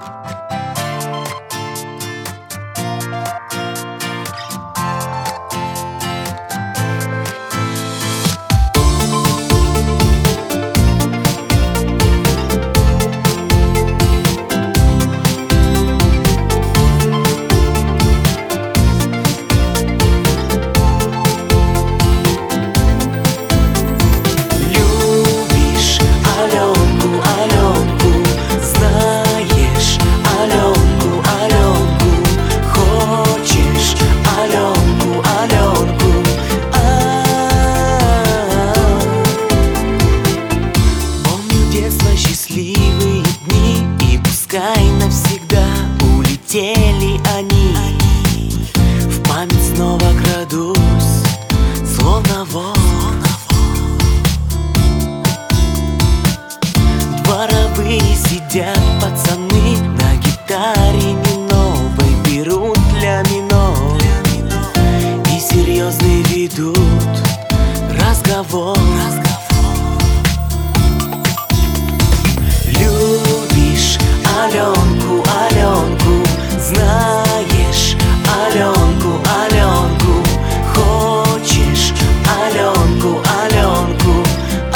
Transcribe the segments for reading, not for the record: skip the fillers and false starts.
Счастливые дни, и пускай навсегда улетели они, в память снова крадусь, словно вор. Дворовые сидят пацаны, на гитаре не новой берут ля минор и серьезный ведут разговор. Любишь Аленку, Аленку, знаешь Аленку, Аленку, хочешь Аленку, Аленку.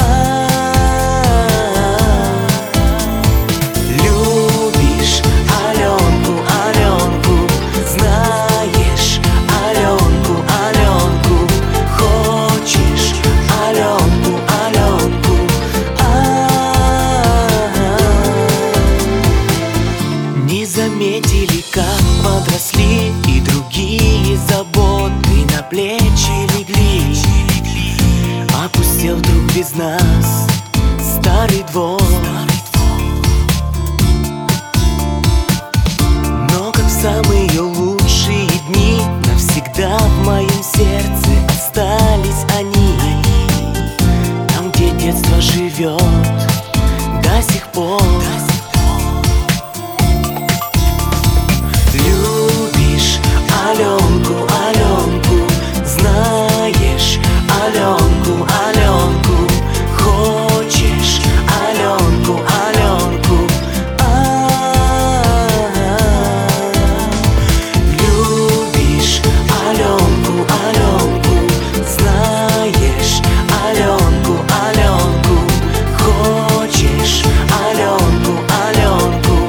Любишь Аленку, Аленку, знаешь Аленку, Аленку, хочешь Аленку, Аленку. Не заметили, как подросли, и другие заботы на плечи легли. Опустел вдруг без нас старый двор. Но как в самые лучшие дни навсегда в моем сердце остались они. Там, где детство живет до сих пор. Аленку, Аленку, знаешь Аленку, Аленку, хочешь Аленку, Аленку. Любишь Аленку, Аленку, знаешь Аленку, Аленку, хочешь Аленку, Аленку.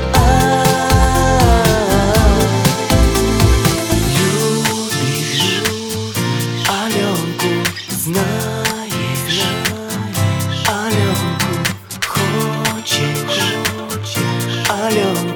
Знаешь Аленку, хочешь Аленку.